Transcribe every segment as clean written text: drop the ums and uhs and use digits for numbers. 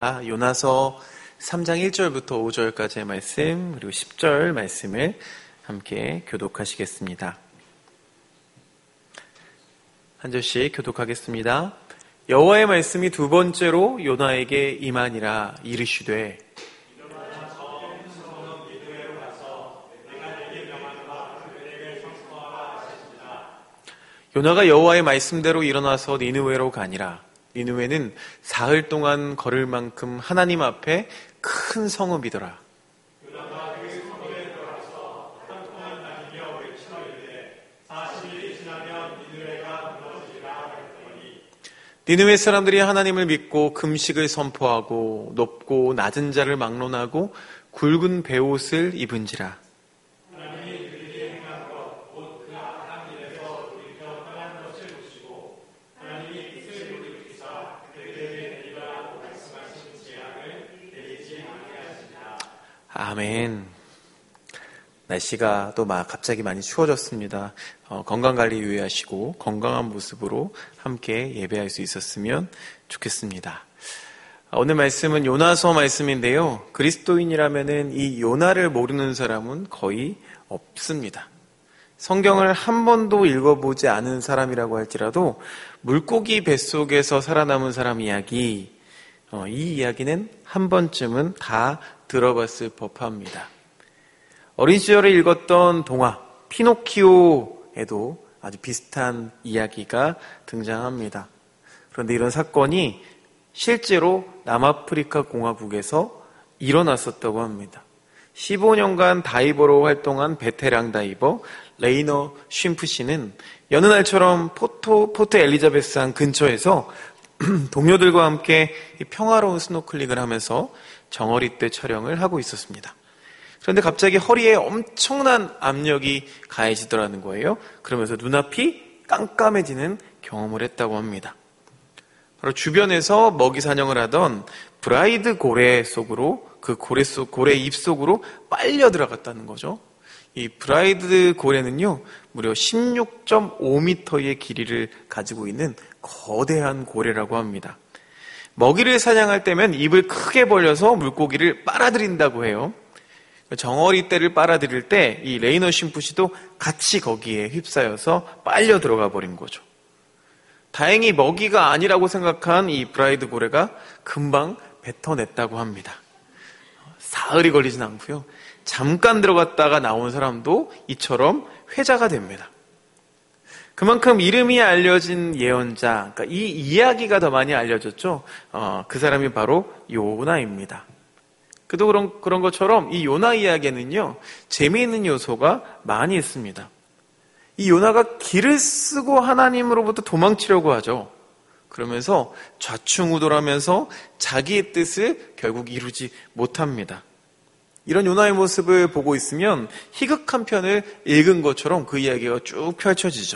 하겠습니다. 요나서 3장 1절부터 5절까지의 말씀, 그리고 10절 말씀을 함께 교독하시겠습니다. 한 절씩 교독하겠습니다. 여호와의 말씀이 두 번째로 요나에게 임하니라. 이르시되 요나가 여호와의 말씀대로 일어나서 니느웨로 가니라. 니느웨는 사흘 동안 걸을 만큼 하나님 앞에 큰 성읍이더라. 요나가 그 성읍에 들어가서 하루 동안 다니며 외치며 이르되 40일이 지나면 니느웨가 무너지리라 했더니 니느웨 사람들이 하나님을 믿고 금식을 선포하고 높고 낮은 자를 막론하고 굵은 베옷을 입은지라. 아멘. 날씨가 또 갑자기 많이 추워졌습니다. 건강관리 유의하시고 건강한 모습으로 함께 예배할 수 있었으면 좋겠습니다. 오늘 말씀은 요나서 말씀인데요. 그리스도인이라면은 이 요나를 모르는 사람은 거의 없습니다. 성경을 한 번도 읽어보지 않은 사람이라고 할지라도 물고기 뱃속에서 살아남은 사람 이야기, 이 이야기는 한 번쯤은 다 들어봤을 법합니다. 어린 시절에 읽었던 동화 피노키오에도 아주 비슷한 이야기가 등장합니다. 그런데 이런 사건이 실제로 남아프리카 공화국에서 일어났었다고 합니다. 15년간 다이버로 활동한 베테랑 다이버 레이너 쉼프 씨는 여느 날처럼 포트 엘리자베스항 근처에서 동료들과 함께 평화로운 스노클링을 하면서 정어리 떼 촬영을 하고 있었습니다. 그런데 갑자기 허리에 엄청난 압력이 가해지더라는 거예요. 그러면서 눈앞이 깜깜해지는 경험을 했다고 합니다. 바로 주변에서 먹이 사냥을 하던 브라이드 고래 속으로, 그 고래 입 속으로 빨려 들어갔다는 거죠. 이 브라이드 고래는요, 무려 16.5m의 길이를 가지고 있는 거대한 고래라고 합니다. 먹이를 사냥할 때면 입을 크게 벌려서 물고기를 빨아들인다고 해요. 정어리 떼를 빨아들일 때 이 레이너 쉼프 씨도 같이 거기에 휩싸여서 빨려 들어가 버린 거죠. 다행히 먹이가 아니라고 생각한 이 브라이드 고래가 금방 뱉어냈다고 합니다. 사흘이 걸리진 않고요. 잠깐 들어갔다가 나온 사람도 이처럼 회자가 됩니다. 그만큼 이름이 알려진 예언자, 그러니까 이 이야기가 더 많이 알려졌죠. 그 사람이 바로 요나입니다. 그도 그런 것처럼 이 요나 이야기에는요, 재미있는 요소가 많이 있습니다. 이 요나가 길을 쓰고 하나님으로부터 도망치려고 하죠. 그러면서 좌충우돌하면서 자기의 뜻을 결국 이루지 못합니다. 이런 요나의 모습을 보고 있으면 희극 한 편을 읽은 것처럼 그 이야기가 쭉 펼쳐지죠.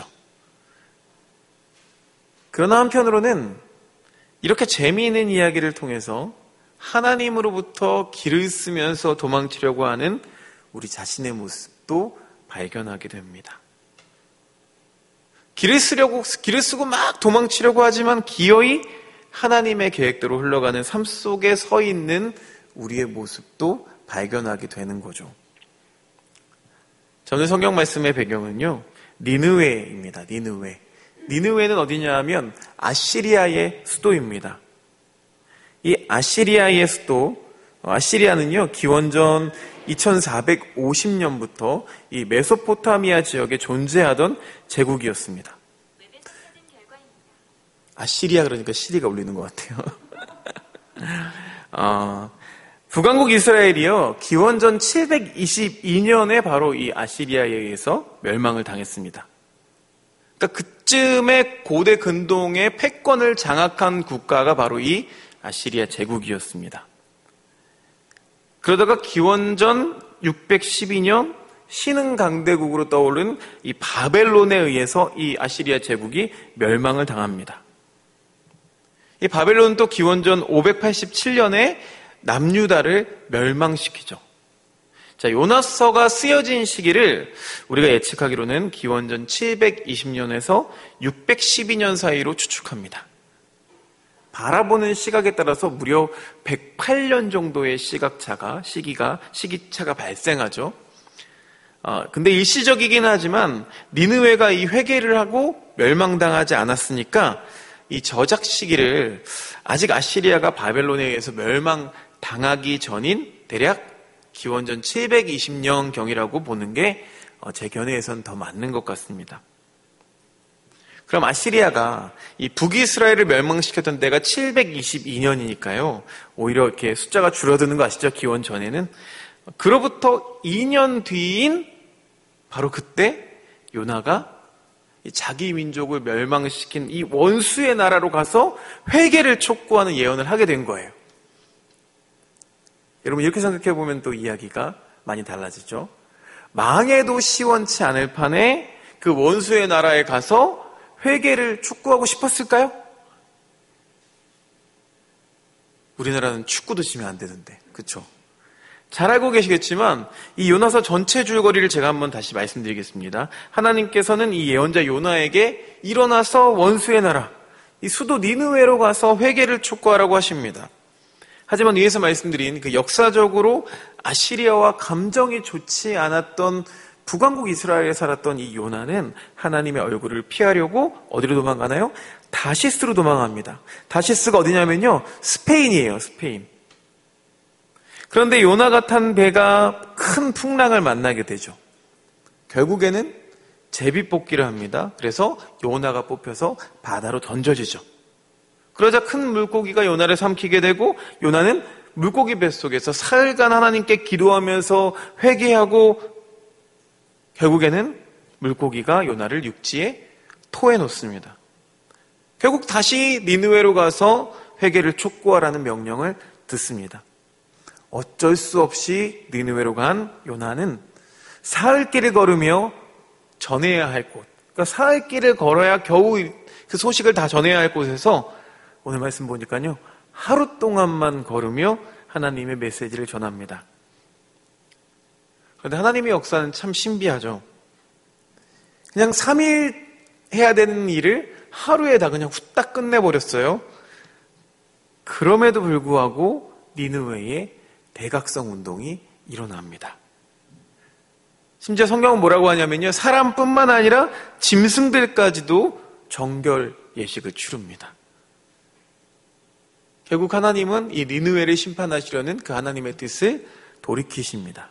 그러나 한편으로는 이렇게 재미있는 이야기를 통해서 하나님으로부터 길을 쓰면서 도망치려고 하는 우리 자신의 모습도 발견하게 됩니다. 길을 쓰고 막 도망치려고 하지만 기어이 하나님의 계획대로 흘러가는 삶 속에 서 있는 우리의 모습도 발견하게 되는 거죠. 오늘 성경 말씀의 배경은요, 니느웨입니다. 니느웨. 니느웨는 어디냐 하면 아시리아의 수도입니다. 이 아시리아의 수도, 아시리아는요, 기원전 2450년부터 이 메소포타미아 지역에 존재하던 제국이었습니다. 아시리아 그러니까 시리가 울리는 것 같아요. 북왕국 이스라엘이요, 기원전 722년에 바로 이 아시리아에 의해서 멸망을 당했습니다. 그러니까 그쯤에 고대 근동의 패권을 장악한 국가가 바로 이 아시리아 제국이었습니다. 그러다가 기원전 612년 신흥 강대국으로 떠오른 이 바벨론에 의해서 이 아시리아 제국이 멸망을 당합니다. 이 바벨론은 또 기원전 587년에 남유다를 멸망시키죠. 자, 요나서가 쓰여진 시기를 우리가 예측하기로는 기원전 720년에서 612년 사이로 추측합니다. 바라보는 시각에 따라서 무려 108년 정도의 시기차가 발생하죠. 근데 일시적이긴 하지만 니느웨가 이 회개를 하고 멸망당하지 않았으니까 이 저작 시기를 아직 아시리아가 바벨론에 의해서 멸망당하기 전인 대략 기원전 720년경이라고 보는 게 제 견해에서는 더 맞는 것 같습니다. 그럼 아시리아가 이 북이스라엘을 멸망시켰던 때가 722년이니까요. 오히려 이렇게 숫자가 줄어드는 거 아시죠? 기원 전에는. 그로부터 2년 뒤인 바로 그때 요나가 자기 민족을 멸망시킨 이 원수의 나라로 가서 회개를 촉구하는 예언을 하게 된 거예요. 여러분 이렇게 생각해 보면 또 이야기가 많이 달라지죠. 망해도 시원치 않을 판에 그 원수의 나라에 가서 회개를 촉구하고 싶었을까요? 우리나라는 축구도 치면 안 되는데, 그렇죠? 잘 알고 계시겠지만 이 요나서 전체 줄거리를 제가 한번 다시 말씀드리겠습니다. 하나님께서는 이 예언자 요나에게 일어나서 원수의 나라, 이 수도 니느웨로 가서 회개를 촉구하라고 하십니다. 하지만 위에서 말씀드린 그 역사적으로 아시리아와 감정이 좋지 않았던 북왕국 이스라엘에 살았던 이 요나는 하나님의 얼굴을 피하려고 어디로 도망가나요? 다시스로 도망갑니다. 다시스가 어디냐면요, 스페인이에요. 스페인. 그런데 요나가 탄 배가 큰 풍랑을 만나게 되죠. 결국에는 제비뽑기를 합니다. 그래서 요나가 뽑혀서 바다로 던져지죠. 그러자 큰 물고기가 요나를 삼키게 되고 요나는 물고기 뱃속에서 사흘간 하나님께 기도하면서 회개하고 결국에는 물고기가 요나를 육지에 토해 놓습니다. 결국 다시 니느웨로 가서 회개를 촉구하라는 명령을 듣습니다. 어쩔 수 없이 니느웨로 간 요나는 사흘길을 걸으며 전해야 할 곳, 그러니까 사흘길을 걸어야 겨우 그 소식을 다 전해야 할 곳에서 오늘 말씀 보니까요, 하루 동안만 걸으며 하나님의 메시지를 전합니다. 그런데 하나님의 역사는 참 신비하죠. 그냥 3일 해야 되는 일을 하루에 다 그냥 후딱 끝내버렸어요. 그럼에도 불구하고 니느웨에 대각성 운동이 일어납니다. 심지어 성경은 뭐라고 하냐면요, 사람뿐만 아니라 짐승들까지도 정결 예식을 치릅니다. 결국 하나님은 이 니느웨를 심판하시려는 그 하나님의 뜻을 돌이키십니다.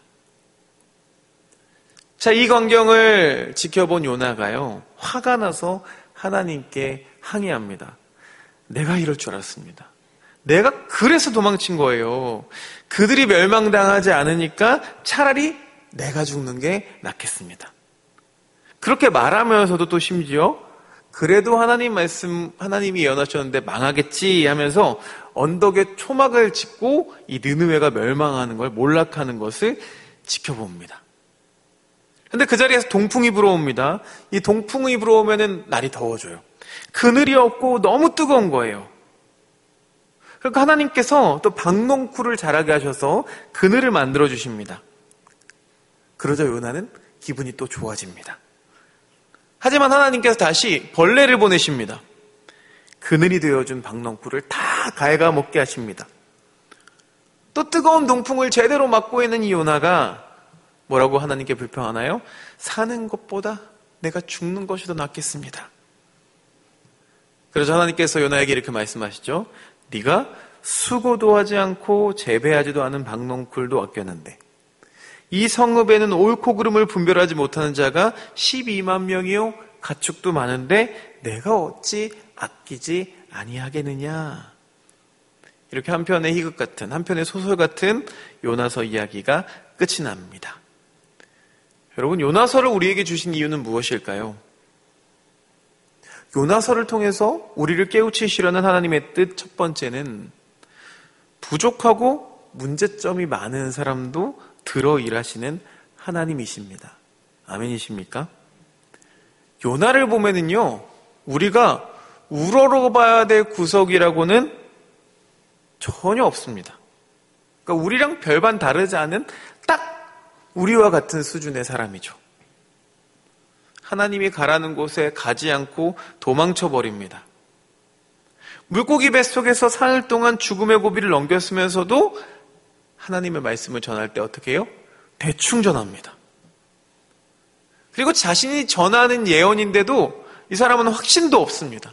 자, 이 광경을 지켜본 요나가요, 화가 나서 하나님께 항의합니다. 내가 이럴 줄 알았습니다. 내가 그래서 도망친 거예요. 그들이 멸망당하지 않으니까 차라리 내가 죽는 게 낫겠습니다. 그렇게 말하면서도 또 심지어 그래도 하나님이 예언하셨는데 망하겠지 하면서 언덕에 초막을 짓고 이 느느웨가 멸망하는 걸 몰락하는 것을 지켜봅니다. 근데 그 자리에서 동풍이 불어옵니다. 이 동풍이 불어오면은 날이 더워져요. 그늘이 없고 너무 뜨거운 거예요. 그러니까 하나님께서 또 박농쿨을 자라게 하셔서 그늘을 만들어 주십니다. 그러자 요나는 기분이 또 좋아집니다. 하지만 하나님께서 다시 벌레를 보내십니다. 그늘이 되어준 박농쿨을 다 갉아먹게 하십니다. 또 뜨거운 동풍을 제대로 맞고 있는 이 요나가 뭐라고 하나님께 불평하나요? 사는 것보다 내가 죽는 것이 더 낫겠습니다. 그래서 하나님께서 요나에게 이렇게 말씀하시죠. 네가 수고도 하지 않고 재배하지도 않은 박농쿨도 아꼈는데 이 성읍에는 옳고 그름을 분별하지 못하는 자가 12만 명이요 가축도 많은데 내가 어찌 아끼지 아니하겠느냐. 이렇게 한편의 희극 같은, 한편의 소설 같은 요나서 이야기가 끝이 납니다. 여러분, 요나서를 우리에게 주신 이유는 무엇일까요? 요나서를 통해서 우리를 깨우치시려는 하나님의 뜻 첫 번째는 부족하고 문제점이 많은 사람도 들어 일하시는 하나님이십니다. 아멘이십니까? 요나를 보면은요, 우리가 우러러봐야 될 구석이라고는 전혀 없습니다. 그러니까 우리랑 별반 다르지 않은 딱 우리와 같은 수준의 사람이죠. 하나님이 가라는 곳에 가지 않고 도망쳐 버립니다. 물고기 뱃속에서 사흘 동안 죽음의 고비를 넘겼으면서도 하나님의 말씀을 전할 때 어떻게 해요? 대충 전합니다. 그리고 자신이 전하는 예언인데도 이 사람은 확신도 없습니다.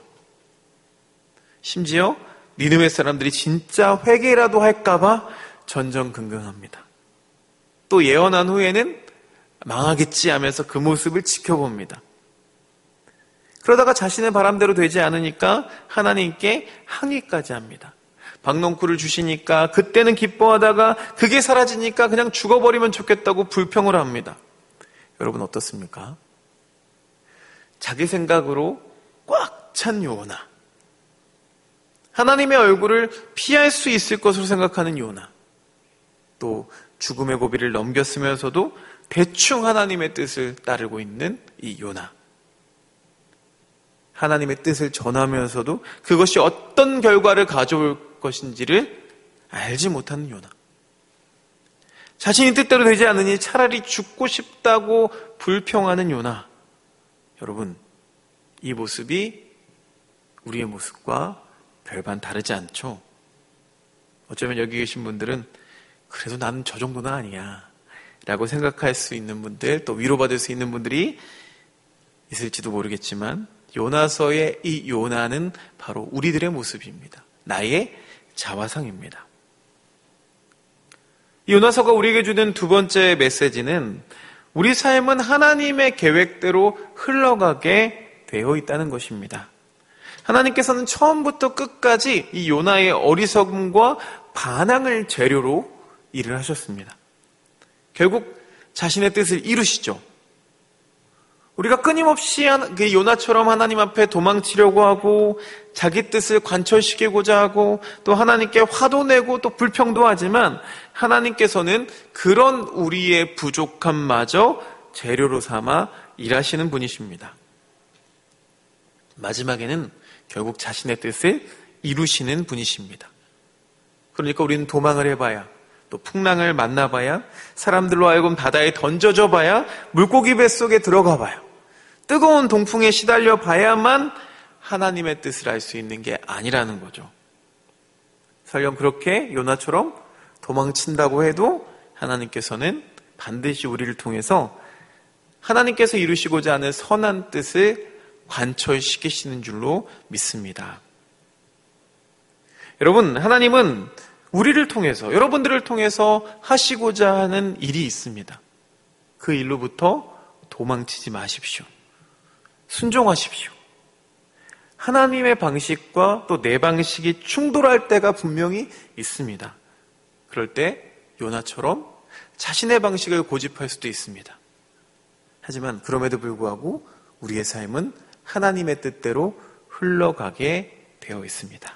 심지어 니느웨 사람들이 진짜 회개라도 할까봐 전전긍긍합니다. 또 예언한 후에는 망하겠지 하면서 그 모습을 지켜봅니다. 그러다가 자신의 바람대로 되지 않으니까 하나님께 항의까지 합니다. 박넝쿨을 주시니까 그때는 기뻐하다가 그게 사라지니까 그냥 죽어버리면 좋겠다고 불평을 합니다. 여러분 어떻습니까? 자기 생각으로 꽉 찬 요나, 하나님의 얼굴을 피할 수 있을 것으로 생각하는 요나, 또 죽음의 고비를 넘겼으면서도 대충 하나님의 뜻을 따르고 있는 이 요나. 하나님의 뜻을 전하면서도 그것이 어떤 결과를 가져올 것인지를 알지 못하는 요나. 자신이 뜻대로 되지 않으니 차라리 죽고 싶다고 불평하는 요나. 여러분, 이 모습이 우리의 모습과 별반 다르지 않죠? 어쩌면 여기 계신 분들은 그래도 나는 저 정도는 아니야 라고 생각할 수 있는 분들, 또 위로받을 수 있는 분들이 있을지도 모르겠지만 요나서의 이 요나는 바로 우리들의 모습입니다. 나의 자화상입니다. 요나서가 우리에게 주는 두 번째 메시지는 우리 삶은 하나님의 계획대로 흘러가게 되어 있다는 것입니다. 하나님께서는 처음부터 끝까지 이 요나의 어리석음과 반항을 재료로 일을 하셨습니다. 결국 자신의 뜻을 이루시죠. 우리가 끊임없이 요나처럼 하나님 앞에 도망치려고 하고 자기 뜻을 관철시키고자 하고 또 하나님께 화도 내고 또 불평도 하지만 하나님께서는 그런 우리의 부족함마저 재료로 삼아 일하시는 분이십니다. 마지막에는 결국 자신의 뜻을 이루시는 분이십니다. 그러니까 우리는 도망을 해봐야, 또 풍랑을 만나봐야, 사람들로 하여금 바다에 던져져 봐야, 물고기 뱃속에 들어가 봐야, 뜨거운 동풍에 시달려 봐야만 하나님의 뜻을 알 수 있는 게 아니라는 거죠. 설령 그렇게 요나처럼 도망친다고 해도 하나님께서는 반드시 우리를 통해서 하나님께서 이루시고자 하는 선한 뜻을 관철시키시는 줄로 믿습니다. 여러분, 하나님은 우리를 통해서, 여러분들을 통해서 하시고자 하는 일이 있습니다. 그 일로부터 도망치지 마십시오. 순종하십시오. 하나님의 방식과 또 내 방식이 충돌할 때가 분명히 있습니다. 그럴 때 요나처럼 자신의 방식을 고집할 수도 있습니다. 하지만 그럼에도 불구하고 우리의 삶은 하나님의 뜻대로 흘러가게 되어 있습니다.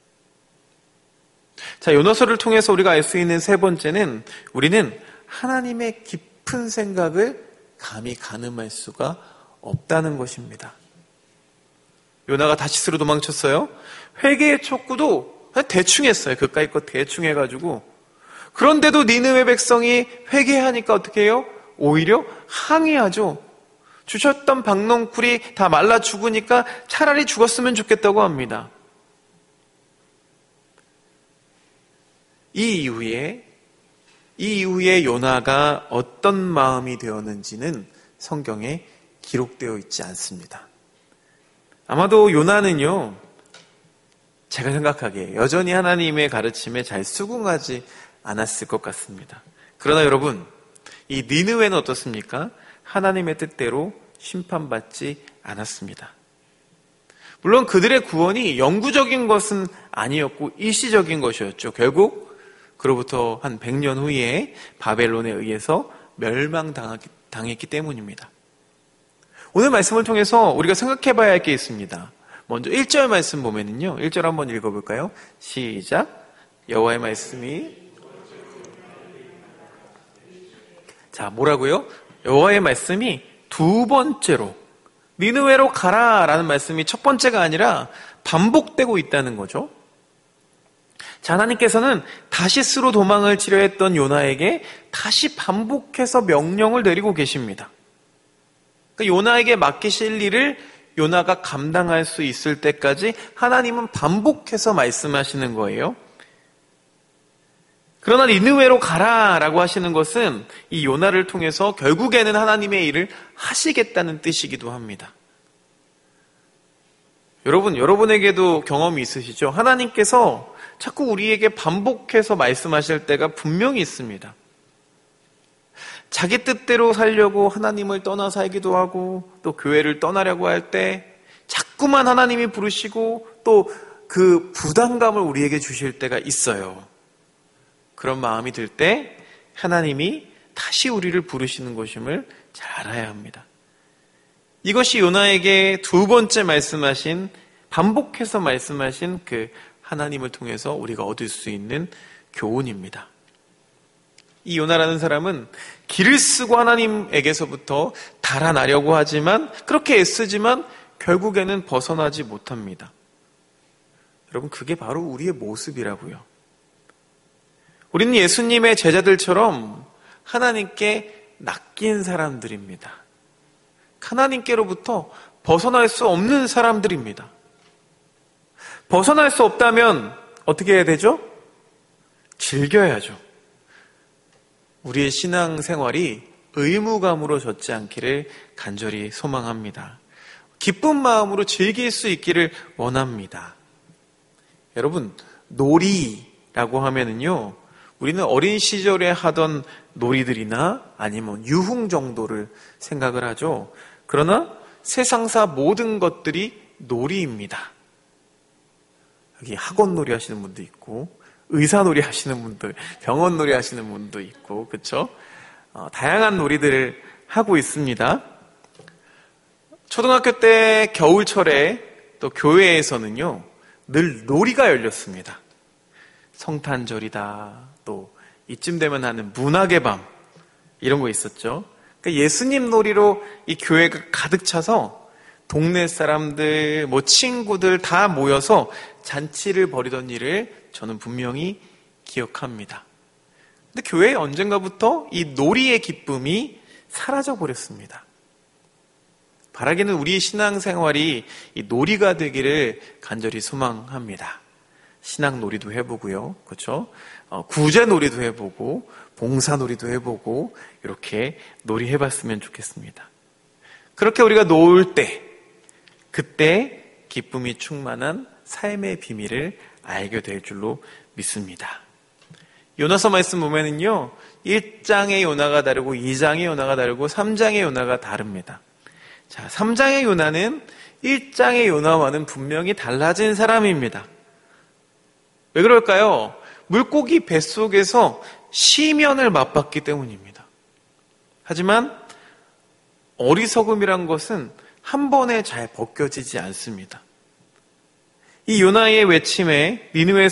자, 요나서를 통해서 우리가 알 수 있는 세 번째는 우리는 하나님의 깊은 생각을 감히 가늠할 수가 없다는 것입니다. 요나가 다시스로 도망쳤어요. 회개의 촉구도 대충 했어요. 그까이 거 대충 해가지고. 그런데도 니느웨 백성이 회개하니까 어떻게 해요? 오히려 항의하죠. 주셨던 박넝쿨이 다 말라 죽으니까 차라리 죽었으면 좋겠다고 합니다. 이 이후에 요나가 어떤 마음이 되었는지는 성경에 기록되어 있지 않습니다. 아마도 요나는요, 제가 생각하기에 여전히 하나님의 가르침에 잘 수긍하지 않았을 것 같습니다. 그러나 여러분, 이 니느웨는 어떻습니까? 하나님의 뜻대로 심판받지 않았습니다. 물론 그들의 구원이 영구적인 것은 아니었고 일시적인 것이었죠. 결국 그로부터 한 100년 후에 바벨론에 의해서 멸망당했기 때문입니다. 오늘 말씀을 통해서 우리가 생각해 봐야 할 게 있습니다. 먼저 1절 말씀 보면은요. 1절 한번 읽어볼까요? 시작. 여호와의 말씀이, 자, 뭐라고요? 여호와의 말씀이 두 번째로 니느웨로 가라라는 말씀이 첫 번째가 아니라 반복되고 있다는 거죠. 자, 하나님께서는 다시스로 도망을 치려 했던 요나에게 다시 반복해서 명령을 내리고 계십니다. 그러니까 요나에게 맡기실 일을 요나가 감당할 수 있을 때까지 하나님은 반복해서 말씀하시는 거예요. 그러나 니느웨로 가라라고 하시는 것은 이 요나를 통해서 결국에는 하나님의 일을 하시겠다는 뜻이기도 합니다. 여러분에게도 경험이 있으시죠? 하나님께서 자꾸 우리에게 반복해서 말씀하실 때가 분명히 있습니다. 자기 뜻대로 살려고 하나님을 떠나 살기도 하고 또 교회를 떠나려고 할 때 자꾸만 하나님이 부르시고 또 그 부담감을 우리에게 주실 때가 있어요. 그런 마음이 들 때 하나님이 다시 우리를 부르시는 것임을 잘 알아야 합니다. 이것이 요나에게 두 번째 반복해서 말씀하신 그 하나님을 통해서 우리가 얻을 수 있는 교훈입니다. 이 요나라는 사람은 길을 쓰고 하나님에게서부터 달아나려고 하지만 그렇게 애쓰지만 결국에는 벗어나지 못합니다. 여러분, 그게 바로 우리의 모습이라고요. 우리는 예수님의 제자들처럼 하나님께 낚인 사람들입니다. 하나님께로부터 벗어날 수 없는 사람들입니다. 벗어날 수 없다면 어떻게 해야 되죠? 즐겨야죠. 우리의 신앙생활이 의무감으로 젖지 않기를 간절히 소망합니다. 기쁜 마음으로 즐길 수 있기를 원합니다. 여러분, 놀이라고 하면은요, 우리는 어린 시절에 하던 놀이들이나 아니면 유흥 정도를 생각을 하죠. 그러나 세상사 모든 것들이 놀이입니다. 여기 학원 놀이 하시는 분도 있고 의사 놀이 하시는 분들, 병원 놀이 하시는 분도 있고, 그렇죠? 다양한 놀이들을 하고 있습니다. 초등학교 때 겨울철에 또 교회에서는요, 늘 놀이가 열렸습니다. 성탄절이다, 또 이쯤 되면 하는 문학의 밤, 이런 거 있었죠. 그러니까 예수님 놀이로 이 교회가 가득 차서 동네 사람들, 친구들 다 모여서 잔치를 벌이던 일을 저는 분명히 기억합니다. 근데 교회에 언젠가부터 이 놀이의 기쁨이 사라져 버렸습니다. 바라기는 우리 신앙생활이 이 놀이가 되기를 간절히 소망합니다. 신앙놀이도 해보고요, 그렇죠? 구제놀이도 해보고 봉사놀이도 해보고 이렇게 놀이해봤으면 좋겠습니다. 그렇게 우리가 놀 때, 그때 기쁨이 충만한 삶의 비밀을 알게 될 줄로 믿습니다. 요나서 말씀 보면은요, 1장의 요나가 다르고 2장의 요나가 다르고 3장의 요나가 다릅니다. 자, 3장의 요나는 1장의 요나와는 분명히 달라진 사람입니다. 왜 그럴까요? 물고기 뱃속에서 시면을 맛봤기 때문입니다. 하지만 어리석음이란 것은 한 번에 잘 벗겨지지 않습니다. 이 요나의 외침에 니느웨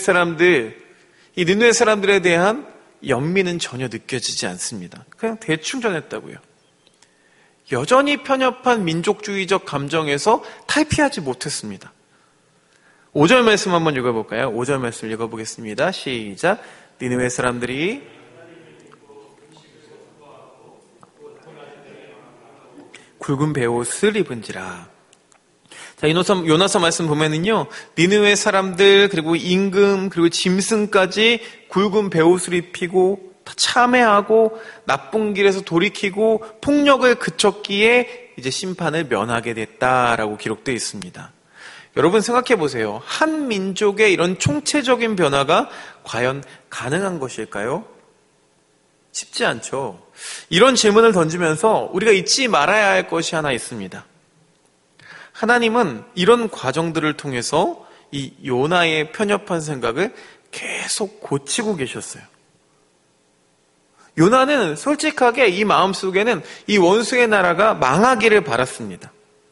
사람들에 대한 연민은 전혀 느껴지지 않습니다. 그냥 대충 전했다고요. 여전히 편협한 민족주의적 감정에서 탈피하지 못했습니다. 5절 말씀 한번 읽어볼까요? 5절 말씀 읽어보겠습니다. 시작. 니느웨 사람들이 굵은 베옷을 입은지라. 자, 요나서 말씀 보면은요, 니느웨 사람들, 그리고 임금, 그리고 짐승까지 굵은 베옷을 입히고 참회하고 나쁜 길에서 돌이키고 폭력을 그쳤기에 이제 심판을 면하게 됐다라고 기록되어 있습니다. 여러분 생각해 보세요. 한 민족의 이런 총체적인 변화가 과연 가능한 것일까요? 쉽지 않죠. 이런 질문을 던지면서 우리가 잊지 말아야 할 것이 하나 있습니다. 하나님은 이런 과정들을 통해서 이 요나의 편협한 생각을 계속 고치고 계셨어요. 요나는 솔직하게 이 마음속에는 이 원수의 나라가 망하기를 바랐습니다.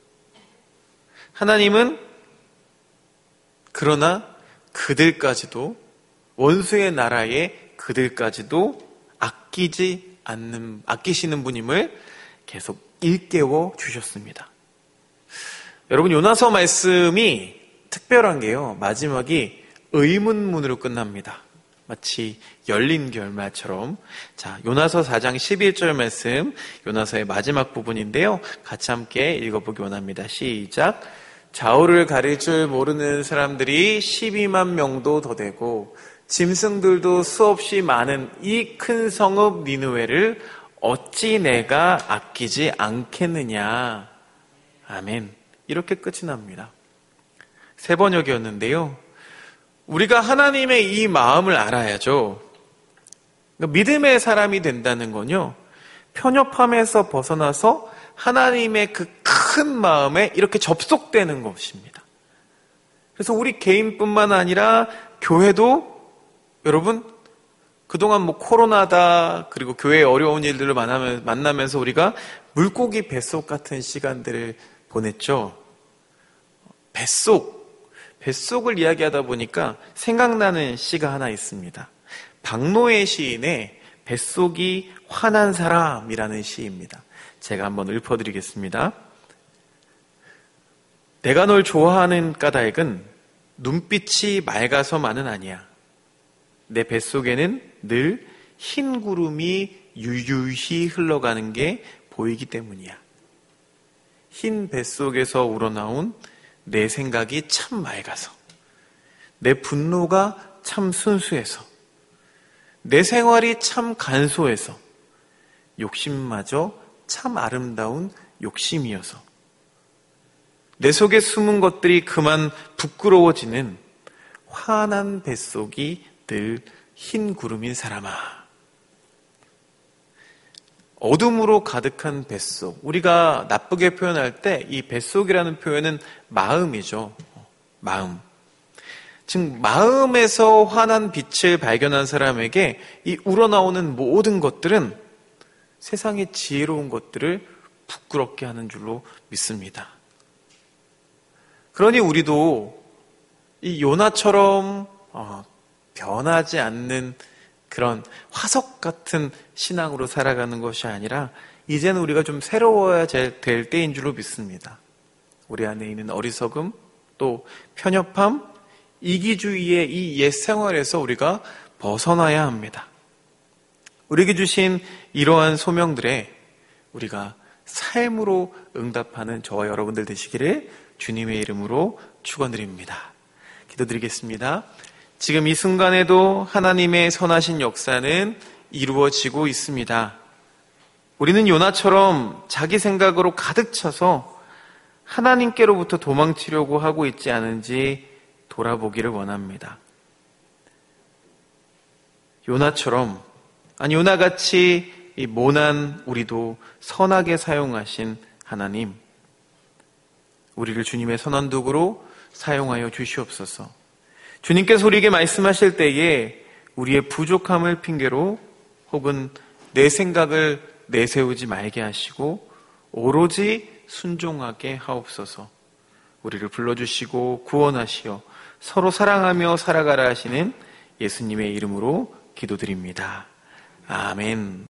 하나님은 그러나 그들까지도, 원수의 나라의 그들까지도 아끼시는 분임을 계속 일깨워 주셨습니다. 여러분, 요나서 말씀이 특별한 게요, 마지막이 의문문으로 끝납니다. 마치 열린 결말처럼. 자, 요나서 4장 11절 말씀, 요나서의 마지막 부분인데요. 같이 함께 읽어보기 원합니다. 시작. 좌우를 가릴 줄 모르는 사람들이 12만 명도 더 되고 짐승들도 수없이 많은 이 큰 성읍 니느웨를 어찌 내가 아끼지 않겠느냐. 아멘. 이렇게 끝이 납니다. 세 번역이었는데요. 우리가 하나님의 이 마음을 알아야죠. 믿음의 사람이 된다는 건요, 편협함에서 벗어나서 하나님의 그 큰 마음에 이렇게 접속되는 것입니다. 그래서 우리 개인뿐만 아니라 교회도, 여러분, 그동안 코로나다, 그리고 교회의 어려운 일들을 만나면서 우리가 물고기 뱃속 같은 시간들을 보냈죠. 뱃속을 이야기하다 보니까 생각나는 시가 하나 있습니다. 박노해 시인의 뱃속이 화난 사람이라는 시입니다. 제가 한번 읊어드리겠습니다. 내가 널 좋아하는 까닭은 눈빛이 맑아서만은 아니야. 내 뱃속에는 늘 흰 구름이 유유히 흘러가는 게 보이기 때문이야. 흰 뱃속에서 우러나온 내 생각이 참 맑아서, 내 분노가 참 순수해서, 내 생활이 참 간소해서, 욕심마저 참 아름다운 욕심이어서, 내 속에 숨은 것들이 그만 부끄러워지는 환한 뱃속이 늘 흰 구름인 사람아. 어둠으로 가득한 뱃속. 우리가 나쁘게 표현할 때 이 뱃속이라는 표현은 마음이죠. 마음. 즉 마음에서 환한 빛을 발견한 사람에게 이 우러나오는 모든 것들은 세상의 지혜로운 것들을 부끄럽게 하는 줄로 믿습니다. 그러니 우리도 이 요나처럼 변하지 않는 그런 화석 같은 신앙으로 살아가는 것이 아니라 이제는 우리가 좀 새로워야 될 때인 줄로 믿습니다. 우리 안에 있는 어리석음, 또 편협함, 이기주의의 이 옛 생활에서 우리가 벗어나야 합니다. 우리에게 주신 이러한 소명들에 우리가 삶으로 응답하는 저와 여러분들 되시기를 주님의 이름으로 축원드립니다. 기도드리겠습니다. 지금 이 순간에도 하나님의 선하신 역사는 이루어지고 있습니다. 우리는 요나처럼 자기 생각으로 가득 차서 하나님께로부터 도망치려고 하고 있지 않은지 돌아보기를 원합니다. 요나처럼, 아니 요나같이 이 모난 우리도 선하게 사용하신 하나님, 우리를 주님의 선한 도구로 사용하여 주시옵소서. 주님께서 우리에게 말씀하실 때에 우리의 부족함을 핑계로 혹은 내 생각을 내세우지 말게 하시고 오로지 순종하게 하옵소서. 우리를 불러주시고 구원하시어 서로 사랑하며 살아가라 하시는 예수님의 이름으로 기도드립니다. 아멘.